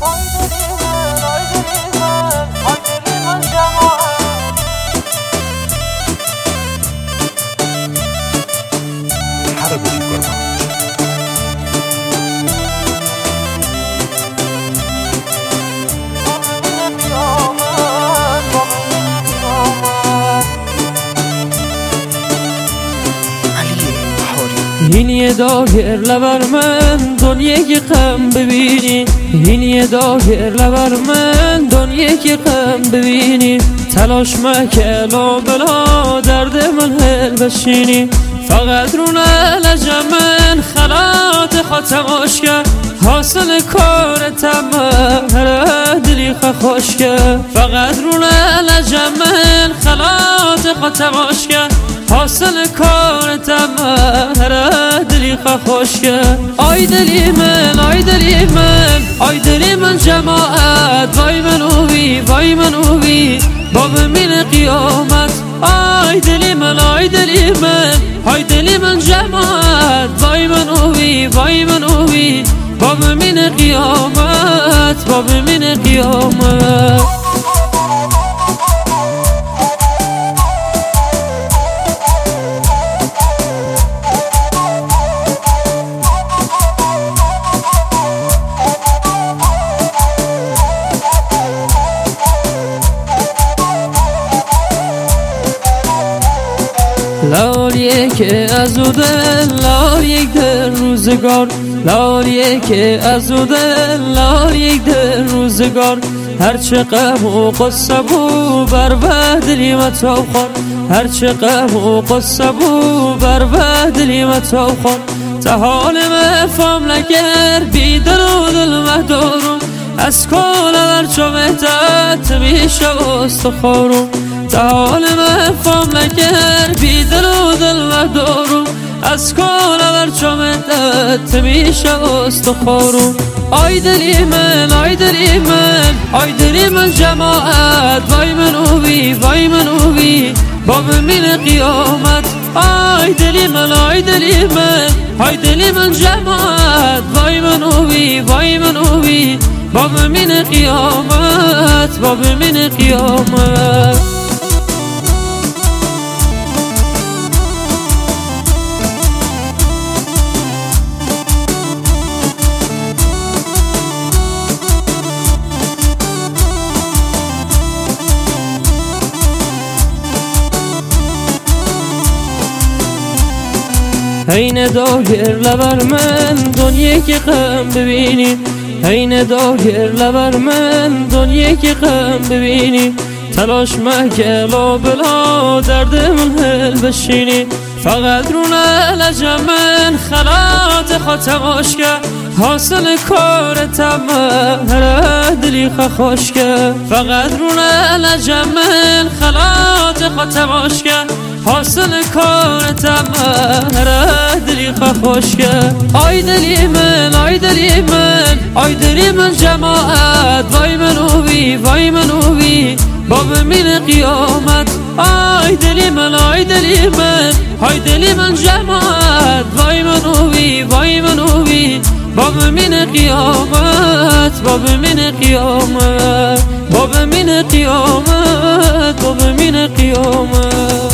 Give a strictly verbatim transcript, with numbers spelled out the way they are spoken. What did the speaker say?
این یه دایر لبر من دنیای غم ببینی، این یه دایر لبر من دنیای غم ببینی. تلاش مکل و بلا درد من هل بشینی، فقط رو نلجم من خلات خاتماش کرد. حاصل کار تمام دلی خوش کرد، فقط رو نلجم من خلات خاتماش کرد. حاصل کار تمام دلی خوش کرد. آی دلی من آی دلی من آی دلی من جماعت، وای من اوی وای من اوی باب من قیامت. آی دلی من آی دلی من آی دلی من جماعت، وای من اوی وای من اوی باب من قیامت باب من قیامت. لالیه که از او دل لال یک دل روزگار، لالیه که از او دل لال یک دل روزگار. هرچه غم و قصه بو بر بدلی متاو خور، هرچه غم و قصه بو بر بدلی متاو خور. تا حال مفهم لگر بیدل و دل مهدارم، از کل بر چو مهدت میشه استخارم. تا حال مفهم لگر بیدل و دل مهدارم، از کل بر چو مهدت میشه استخارم. آی دلی من آی دلی من آی دلی من جماعت، وای من اوی وای من اوی باب من قیامت. آی دلی من آی دلی من آی دلی من جماعت، وای من اوی وای من اوی باب من قیامت باب من قیامت. این دایر لبر من دنیای غم ببینی، این دایر لبر من دنیای غم ببینی. تلاش مکل و بلا درد من هل بشینی، فقط رو نلجم من خلات خاتماش کرد. حاصل کار تمام دلی خوش کرد، فقط رو نلجم من خلات خاتماش کرد. حاصل کار تمام دلی خوش کرد. آی دلی من آی دلی من آی دلی من جماعت، وای من اوی وای من اوی باب من قیامت. آی دلی من آی دلی من آی دلی من جماعت، وای من اوی وای من اوی باب من قیامت باب من قیامت باب من قیامت باب من قیامت.